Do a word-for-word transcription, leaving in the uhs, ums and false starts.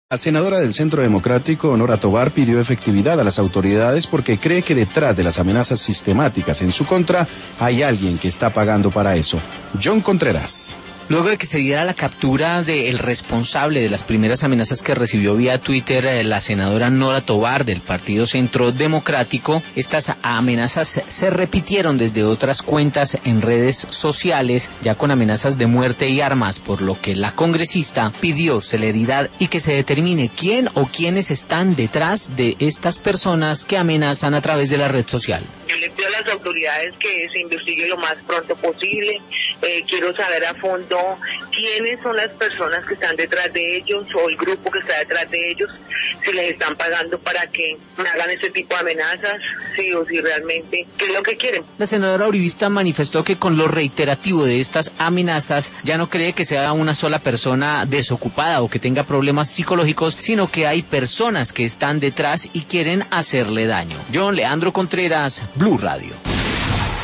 La senadora del Centro Democrático, Nora Tovar, pidió efectividad a las autoridades porque cree que detrás de las amenazas sistemáticas en su contra hay alguien que está pagando para eso. John Contreras. Luego de que se diera la captura del responsable de las primeras amenazas que recibió vía Twitter eh, la senadora Nora Tovar del Partido Centro Democrático, estas amenazas se repitieron desde otras cuentas en redes sociales, ya con amenazas de muerte y armas, por lo que la congresista pidió celeridad y que se determine quién o quiénes están detrás de estas personas que amenazan a través de la red social. Yo le pido a las autoridades que se investigue lo más pronto posible. Eh, quiero saber a fondo quiénes son las personas que están detrás de ellos o el grupo que está detrás de ellos, si les están pagando para que hagan ese tipo de amenazas, sí o si realmente qué es lo que quieren. La senadora uribista manifestó que con lo reiterativo de estas amenazas ya no cree que sea una sola persona desocupada o que tenga problemas psicológicos, sino que hay personas que están detrás y quieren hacerle daño. John Leandro Contreras, Blue Radio.